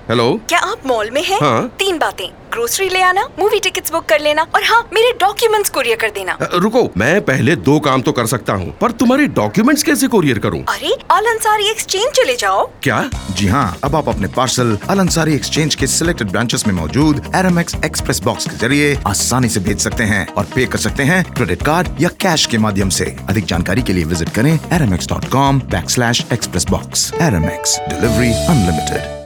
Hello, क्या आप mall में हैं? हाँ। 3 बातें, ग्रोसरी ले आना, मूवी टिकट्स बुक कर लेना और हाँ, मेरे डॉक्यूमेंट्स कुरियर कर देना। रुको, मैं पहले 2 काम तो कर सकता हूँ, पर तुम्हारे डॉक्यूमेंट्स कैसे कुरियर करूँ? अरे, अल अंसारी एक्सचेंज चले जाओ। क्या? जी हाँ, अब आप अपने पार्सल अल अंसारी एक्सचेंज के सिलेक्टेड ब्रांचेस में मौजूद एरमैक्स एक्सप्रेस बॉक्स के जरिए आसानी से भेज सकते हैं और पे कर सकते हैं क्रेडिट कार्ड या कैश के माध्यम से। अधिक जानकारी के लिए विजिट करें aramex.com/expressbox। Aramex, delivery unlimited।